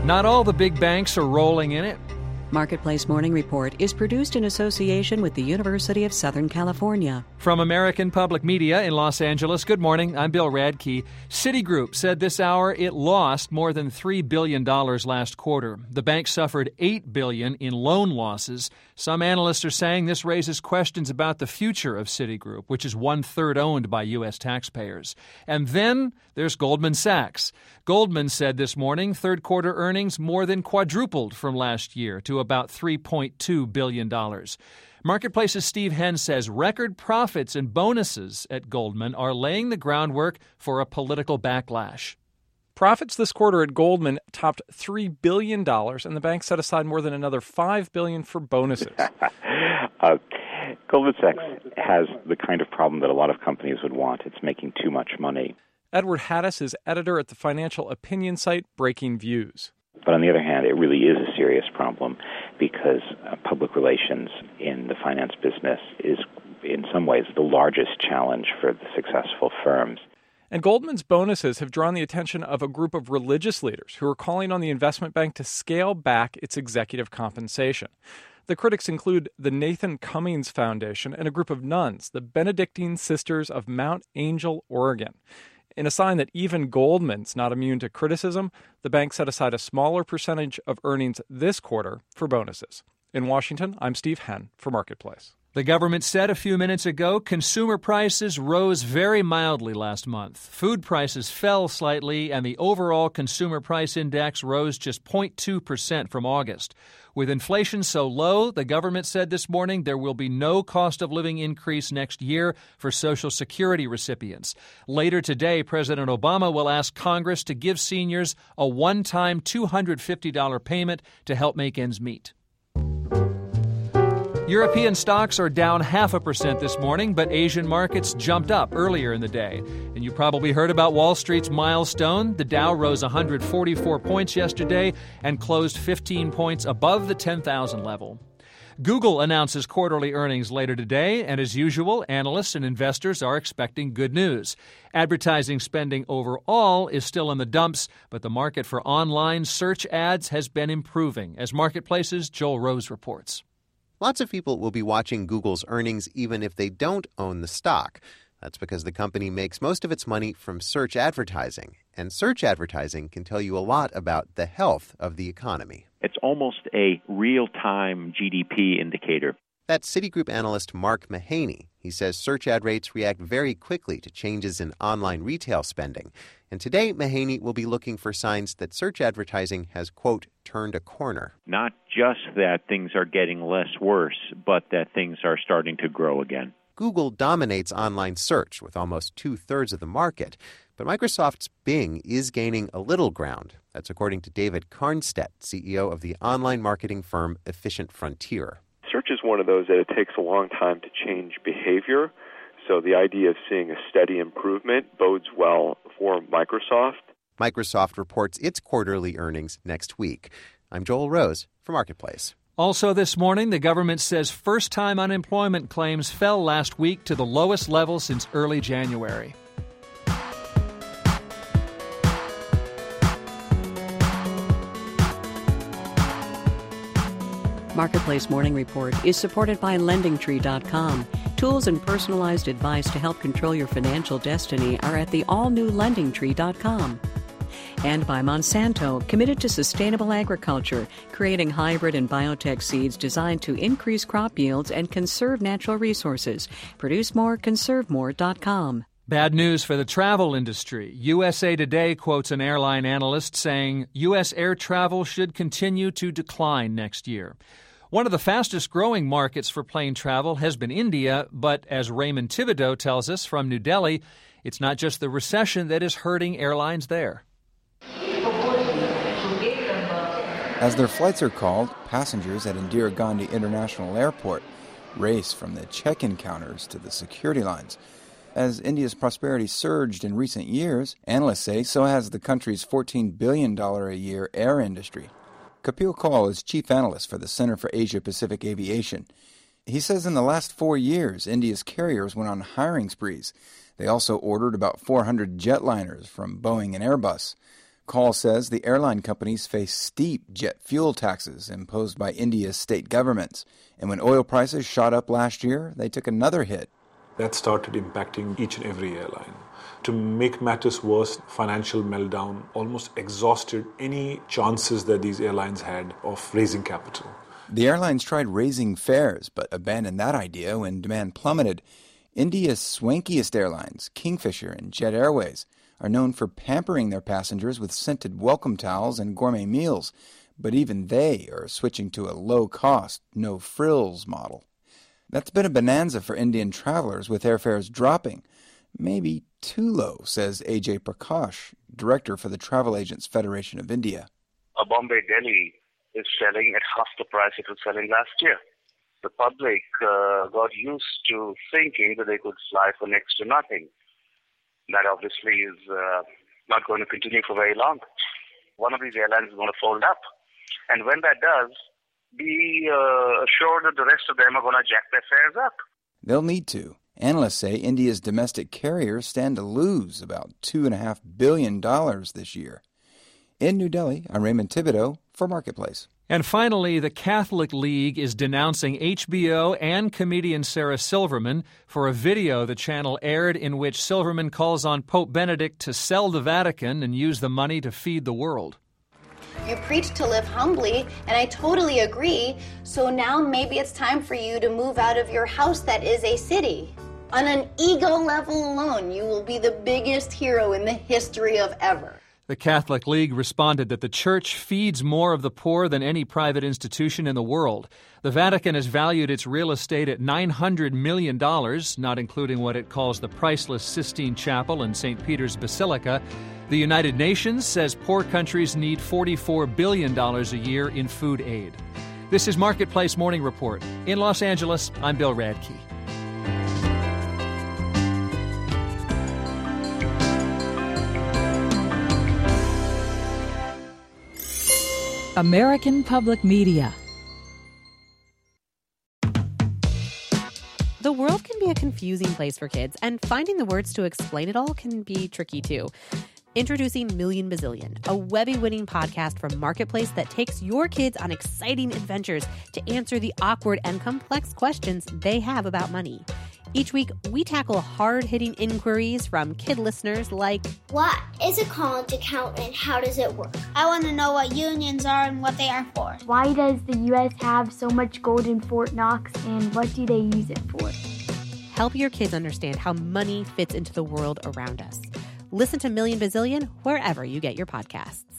Not all the big banks are rolling in it. Marketplace Morning Report is produced in association with the University of Southern California. From American Public Media in Los Angeles, good morning. I'm Bill Radke. Citigroup said this hour it lost more than $3 billion last quarter. The bank suffered $8 billion in loan losses. Some analysts are saying this raises questions about the future of Citigroup, which is one-third owned by U.S. taxpayers. And then there's Goldman Sachs. Goldman said this morning third-quarter earnings more than quadrupled from last year to about $3.2 billion. Marketplace's Steve Henn says record profits and bonuses at Goldman are laying the groundwork for a political backlash. Profits this quarter at Goldman topped $3 billion, and the bank set aside more than another $5 billion for bonuses. Goldman Sachs has the kind of problem that a lot of companies would want. It's making too much money. Edward Haddis is editor at the financial opinion site Breaking Views. But on the other hand, it really is a serious problem because public relations in the finance business is, in some ways, the largest challenge for the successful firms. And Goldman's bonuses have drawn the attention of a group of religious leaders who are calling on the investment bank to scale back its executive compensation. The critics include the Nathan Cummings Foundation and a group of nuns, the Benedictine Sisters of Mount Angel, Oregon. In a sign that even Goldman's not immune to criticism, the bank set aside a smaller percentage of earnings this quarter for bonuses. In Washington, I'm Steve Henn for Marketplace. The government said a few minutes ago consumer prices rose very mildly last month. Food prices fell slightly, and the overall consumer price index rose just 0.2% from August. With inflation so low, the government said this morning there will be no cost of living increase next year for Social Security recipients. Later today, President Obama will ask Congress to give seniors a one-time $250 payment to help make ends meet. European stocks are down 0.5% this morning, but Asian markets jumped up earlier in the day. And you probably heard about Wall Street's milestone. The Dow rose 144 points yesterday and closed 15 points above the 10,000 level. Google announces quarterly earnings later today, and as usual, analysts and investors are expecting good news. Advertising spending overall is still in the dumps, but the market for online search ads has been improving, as Marketplace's Joel Rose reports. Lots of people will be watching Google's earnings even if they don't own the stock. That's because the company makes most of its money from search advertising, and search advertising can tell you a lot about the health of the economy. It's almost a real-time GDP indicator. That's Citigroup analyst Mark Mahaney. He says search ad rates react very quickly to changes in online retail spending. And today, Mahaney will be looking for signs that search advertising has, quote, turned a corner. Not just that things are getting less worse, but that things are starting to grow again. Google dominates online search with almost 2/3 of the market. But Microsoft's Bing is gaining a little ground. That's according to David Karnstedt, CEO of the online marketing firm Efficient Frontier. Search is one of those that it takes a long time to change behavior. So the idea of seeing a steady improvement bodes well for Microsoft. Microsoft reports its quarterly earnings next week. I'm Joel Rose for Marketplace. Also this morning, the government says first-time unemployment claims fell last week to the lowest level since early January. Marketplace Morning Report is supported by LendingTree.com. Tools and personalized advice to help control your financial destiny are at the all-new LendingTree.com. And by Monsanto, committed to sustainable agriculture, creating hybrid and biotech seeds designed to increase crop yields and conserve natural resources. Produce more, conservemore.com. Bad news for the travel industry. USA Today quotes an airline analyst saying U.S. air travel should continue to decline next year. One of the fastest-growing markets for plane travel has been India, but as Raymond Thibodeau tells us from New Delhi, it's not just the recession that is hurting airlines there. As their flights are called, passengers at Indira Gandhi International Airport race from the check-in counters to the security lines. As India's prosperity surged in recent years, analysts say so has the country's $14 billion a year air industry. Kapil Kaul is chief analyst for the Center for Asia-Pacific Aviation. He says in the last 4 years, India's carriers went on hiring sprees. They also ordered about 400 jetliners from Boeing and Airbus. Call says the airline companies face steep jet fuel taxes imposed by India's state governments. And when oil prices shot up last year, they took another hit. That started impacting each and every airline. To make matters worse, financial meltdown almost exhausted any chances that these airlines had of raising capital. The airlines tried raising fares, but abandoned that idea when demand plummeted. India's swankiest airlines, Kingfisher and Jet Airways, are known for pampering their passengers with scented welcome towels and gourmet meals. But even they are switching to a low-cost, no-frills model. That's been a bonanza for Indian travelers, with airfares dropping. Maybe too low, says A.J. Prakash, director for the Travel Agents Federation of India. A Bombay Delhi is selling at half the price it was selling last year. The public got used to thinking that they could fly for next to nothing. That obviously is not going to continue for very long. One of these airlines is going to fold up. And when that does, be assured that the rest of them are going to jack their fares up. They'll need to. Analysts say India's domestic carriers stand to lose about $2.5 billion this year. In New Delhi, I'm Raymond Thibodeau for Marketplace. And finally, the Catholic League is denouncing HBO and comedian Sarah Silverman for a video the channel aired in which Silverman calls on Pope Benedict to sell the Vatican and use the money to feed the world. You preach to live humbly, and I totally agree. So now maybe it's time for you to move out of your house that is a city. On an ego level alone, you will be the biggest hero in the history of ever. The Catholic League responded that the Church feeds more of the poor than any private institution in the world. The Vatican has valued its real estate at $900 million, not including what it calls the priceless Sistine Chapel and St. Peter's Basilica. The United Nations says poor countries need $44 billion a year in food aid. This is Marketplace Morning Report. In Los Angeles, I'm Bill Radke. American Public Media. The world can be a confusing place for kids, and finding the words to explain it all can be tricky too. Introducing Million Bazillion, a Webby-winning podcast from Marketplace that takes your kids on exciting adventures to answer the awkward and complex questions they have about money. Each week, we tackle hard-hitting inquiries from kid listeners like, what is a college account and how does it work? I want to know what unions are and what they are for. Why does the U.S. have so much gold in Fort Knox and what do they use it for? Help your kids understand how money fits into the world around us. Listen to Million Bazillion wherever you get your podcasts.